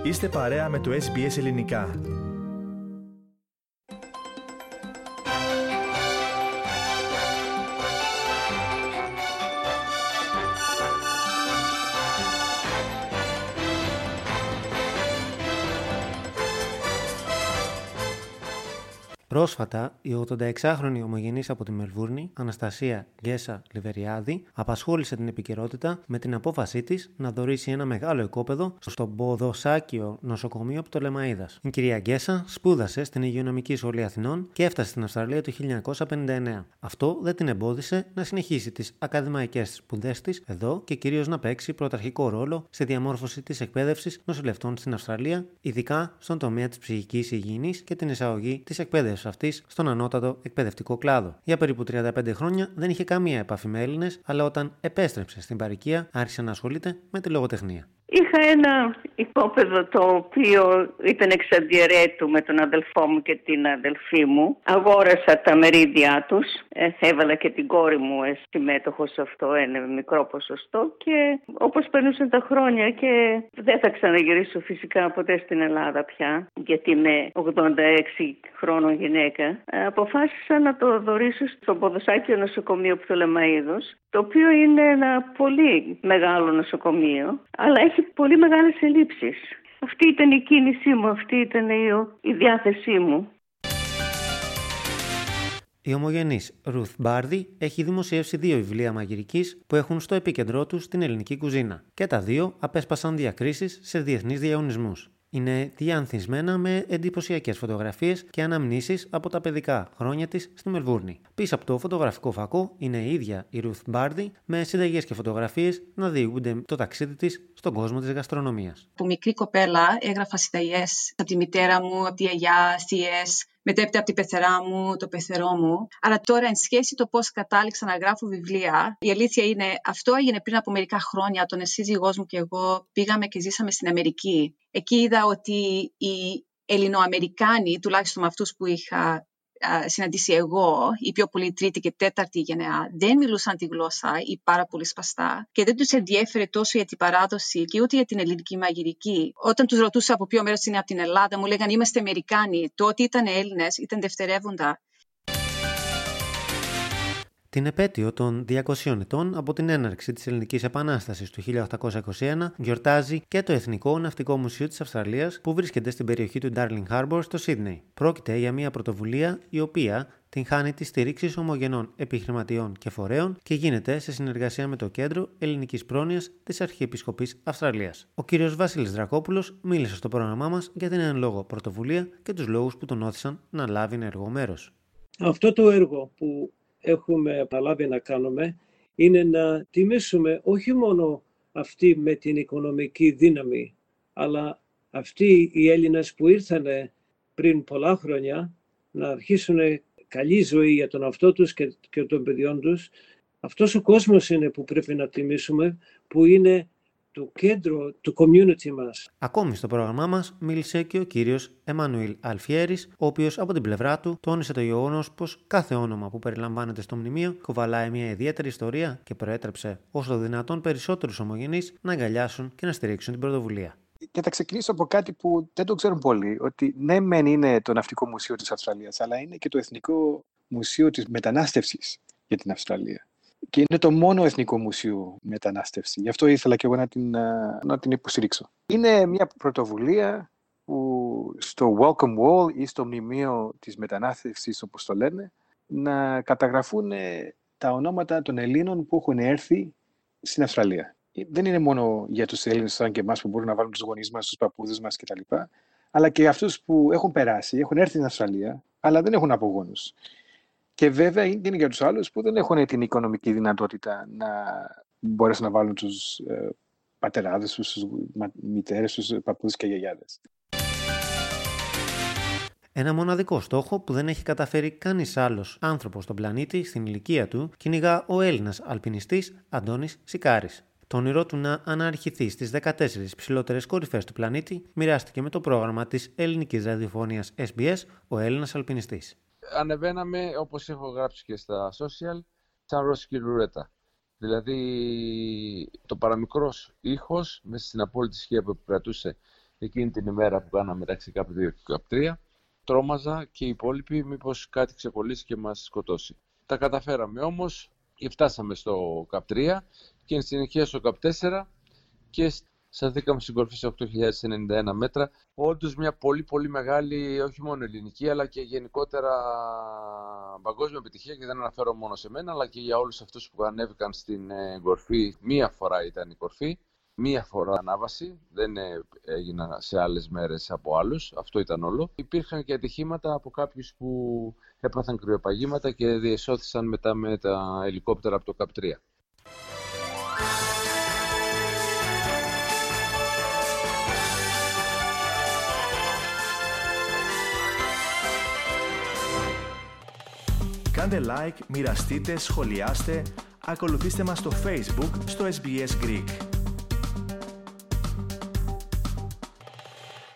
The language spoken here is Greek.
Είστε παρέα με το SBS Ελληνικά. Πρόσφατα, η 86χρονη ομογενής από τη Μελβούρνη, Αναστασία Γκέσα Λιβεριάδη, απασχόλησε την επικαιρότητα με την απόφασή της να δωρήσει ένα μεγάλο οικόπεδο στο Ποδοσάκιο νοσοκομείο Πτολεμαΐδας. Η κυρία Γκέσα σπούδασε στην Υγειονομική Σχολή Αθηνών και έφτασε στην Αυστραλία το 1959. Αυτό δεν την εμπόδισε να συνεχίσει τις ακαδημαϊκές σπουδές της εδώ και κυρίως να παίξει πρωταρχικό ρόλο στη διαμόρφωση της εκπαίδευσης νοσηλευτών στην Αυστραλία, ειδικά στον τομέα της ψυχικής υγιεινής και την εισαγωγή της εκπαίδευσης αυτής στον ανώτατο εκπαιδευτικό κλάδο. Για περίπου 35 χρόνια δεν είχε καμία επαφή με Έλληνες, αλλά όταν επέστρεψε στην παροικία άρχισε να ασχολείται με τη λογοτεχνία. Είχα ένα οικόπεδο το οποίο ήταν εξαντιαιρέτου με τον αδελφό μου και την αδελφή μου. Αγόρασα τα μερίδια τους, έβαλα και την κόρη μου συμμέτοχο σε αυτό, ένα μικρό ποσοστό, και όπως περνούσαν τα χρόνια και δεν θα ξαναγυρίσω φυσικά ποτέ στην Ελλάδα πια, γιατί είμαι 86 χρόνων γυναίκα, αποφάσισα να το δωρήσω στο Ποδοσάκιο νοσοκομείο Πτολεμαΐδος, το οποίο είναι ένα πολύ μεγάλο νοσοκομείο, αλλά έχει πολύ μεγάλες ελλείψεις. Αυτή ήταν η κίνησή μου, αυτή ήταν η διάθεσή μου. Η ομογενής Ρουθ Μπάρδι έχει δημοσιεύσει 2 βιβλία μαγειρικής που έχουν στο επίκεντρό τους την ελληνική κουζίνα. Και τα 2 απέσπασαν διακρίσεις σε διεθνείς διαγωνισμούς. Είναι διανθισμένα με εντυπωσιακές φωτογραφίες και αναμνήσεις από τα παιδικά χρόνια της στη Μελβούρνη. Πίσω από το φωτογραφικό φακό είναι η ίδια η Ρουθ Μπάρδι με συνταγές και φωτογραφίες να διηγούνται το ταξίδι της στον κόσμο της γαστρονομίας. Από μικρή κοπέλα έγραφα συνταγές από τη μητέρα μου, από τη γιαγιά, θείες, μετέπειτα από την πεθερά μου, το πεθερό μου. Αλλά τώρα, εν σχέση το πώς κατάληξα να γράφω βιβλία, η αλήθεια είναι αυτό έγινε πριν από μερικά χρόνια. Όταν σύζυγός μου και εγώ πήγαμε και ζήσαμε στην Αμερική. Εκεί είδα ότι οι Ελληνοαμερικάνοι, τουλάχιστον με αυτούς που είχα συναντήσει εγώ, οι πιο πολύ τρίτη και τέταρτη γενεά, δεν μιλούσαν τη γλώσσα ή πάρα πολύ σπαστά και δεν τους ενδιέφερε τόσο για την παράδοση και ούτε για την ελληνική μαγειρική. Όταν τους ρωτούσα από ποιο μέρος είναι από την Ελλάδα, μου λέγανε είμαστε Αμερικάνοι. Το ότι ήταν Έλληνες ήταν δευτερεύοντα. Την επέτειο των 200 ετών από την έναρξη της Ελληνικής Επανάστασης του 1821 γιορτάζει και το Εθνικό Ναυτικό Μουσείο της Αυστραλίας που βρίσκεται στην περιοχή του Darling Harbour στο Σίδνεϊ. Πρόκειται για μια πρωτοβουλία η οποία την χάνει τη στήριξη ομογενών επιχειρηματιών και φορέων και γίνεται σε συνεργασία με το Κέντρο Ελληνικής Πρόνοιας της Αρχιεπισκοπής Αυστραλίας. Ο κύριος Βασίλης Δρακόπουλος μίλησε στο πρόγραμμά μας για την εν λόγω πρωτοβουλία και τους λόγους που τον όθησαν να λάβει ενεργό μέρος. Αυτό το έργο που έχουμε επαλάβει να κάνουμε είναι να τιμήσουμε όχι μόνο αυτοί με την οικονομική δύναμη, αλλά αυτοί οι Έλληνες που ήρθαν πριν πολλά χρόνια να αρχίσουν καλή ζωή για τον εαυτό τους και των παιδιών τους. Αυτός ο κόσμος είναι που πρέπει να τιμήσουμε, που είναι το κέντρο του community μας. Ακόμη στο πρόγραμμά μας μίλησε και ο κύριος Εμμανουήλ Αλφιέρης, ο οποίος από την πλευρά του τόνισε το γεγονός πως κάθε όνομα που περιλαμβάνεται στο μνημείο κουβαλάει μια ιδιαίτερη ιστορία και προέτρεψε όσο το δυνατόν περισσότερους ομογενείς να αγκαλιάσουν και να στηρίξουν την πρωτοβουλία. Και θα ξεκινήσω από κάτι που δεν το ξέρουν πολλοί, ότι ναι μεν είναι το Ναυτικό Μουσείο της Αυστραλίας, αλλά είναι και το Εθνικό Μουσείο της Μετανάστευσης για την Αυστραλία. Και είναι το μόνο εθνικό μουσείο μετανάστευση. Γι' αυτό ήθελα και εγώ να την υποστηρίξω. Είναι μια πρωτοβουλία που στο Welcome Wall ή στο μνημείο της μετανάστευσης, όπως το λένε, να καταγραφούν τα ονόματα των Ελλήνων που έχουν έρθει στην Αυστραλία. Δεν είναι μόνο για τους Έλληνες σαν και εμάς που μπορούν να βάλουν τους γονείς μας, τους παππούδες μας κτλ. Αλλά και αυτούς που έχουν περάσει, έχουν έρθει στην Αυστραλία, αλλά δεν έχουν απογόνους. Και βέβαια είναι για τους άλλους που δεν έχουν την οικονομική δυνατότητα να μπορέσουν να βάλουν τους πατεράδες τους, τους μητέρες τους, παππούδες και γιαγιάδες. Ένα μοναδικό στόχο που δεν έχει καταφέρει κανείς άλλος άνθρωπος στον πλανήτη στην ηλικία του κυνηγά ο Έλληνας αλπινιστής Αντώνης Σικάρης. Το όνειρό του να αναρριχηθεί στις 14 ψηλότερες κορυφές του πλανήτη μοιράστηκε με το πρόγραμμα της ελληνικής ραδιοφωνίας SBS ο Έλληνας αλπινιστής. Ανεβαίναμε, όπως έχω γράψει και στα social, σαν ρώσικη ρουρέτα. Δηλαδή, το παραμικρός ήχος, μέσα στην απόλυτη ισχύα που επικρατούσε εκείνη την ημέρα που κάναμε μεταξύ ΚΑΠ 2 και ΚΑΠ 3. Τρόμαζα και οι υπόλοιποι μήπως κάτι ξεκολλήσει και μας σκοτώσει. Τα καταφέραμε όμως και φτάσαμε στο ΚΑΠ 3 και εν συνεχεία στο ΚΑΠ 4 και σταθήκαμε στην κορφή σε 8.091 μέτρα. Όντως μια πολύ πολύ μεγάλη, όχι μόνο ελληνική, αλλά και γενικότερα παγκόσμια επιτυχία, και δεν αναφέρω μόνο σε μένα, αλλά και για όλους αυτούς που ανέβηκαν στην κορφή. Μία φορά ήταν η κορφή, μία φορά ανάβαση, δεν έγιναν σε άλλες μέρες από άλλους, αυτό ήταν όλο. Υπήρχαν και ατυχήματα από κάποιους που έπαθαν κρυοπαγήματα και διεσώθησαν μετά με τα ελικόπτερα από το ΚΑΠ 3. Κάντε like, μοιραστείτε, σχολιάστε, ακολουθήστε μας στο Facebook, στο SBS Greek.